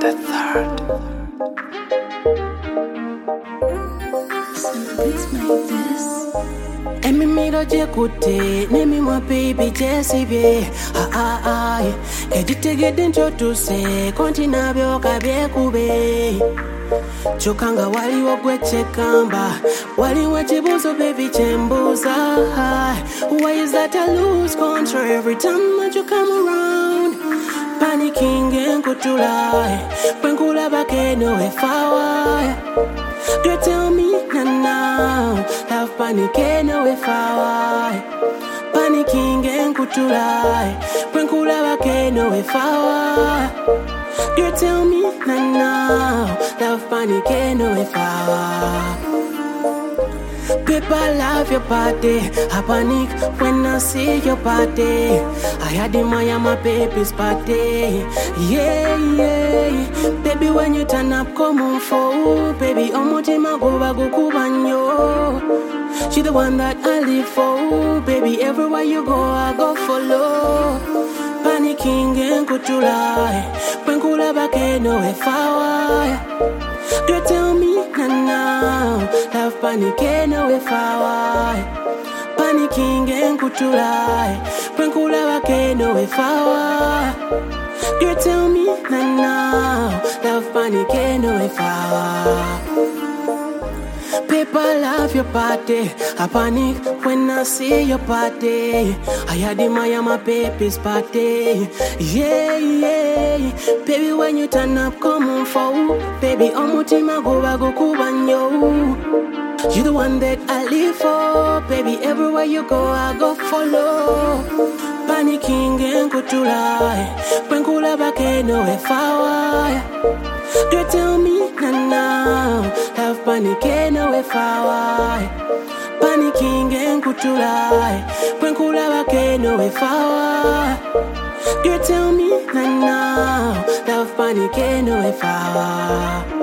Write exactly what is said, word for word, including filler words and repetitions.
the third. Emi miro je kute, nemi mwa baby Jessie be. Ah ah ah, kejite geden chotuse, konti nabyo kabye kube. Chokanga wali wogweche kamba, wali wachibuzo baby chembuza. Why is that I lose control every time that you come around? Panicking and kutula, penkula bakeno efawa. Girl, tell me now, now. Love panicking no if I panicking and kutulai. Penkula bakeno if I Girl, tell me now, now. Love panicking no if I People love your body. I panic when I see your body. I admire my baby's body. Yeah, yeah. Baby, when you turn up, come on for. Baby, omotima go bago kubanyo. She the one that I live for. Baby, everywhere you go, I go follow. Panicking and kutulai. Penkula bakeno if I Girl, tell me now, now. Love panicking no if I panicking and kutulai. Penkula bakeno if I Girl, tell me now, now. Love panicking no if I People love your body. I panic when I see your body. I admire my baby's body. Yeah, yeah. Baby, when you turn up, come on for. Baby, omutima go bago kubanyo. You the one that I live for. Baby, everywhere you go, I go follow. Panicking and kutulai. Penkula bakeno if I Girl, tell me now, now. Love panicking no if I panicking and kutulai. Penkula bakeno if I Girl, tell me now, now. Love panicking no if I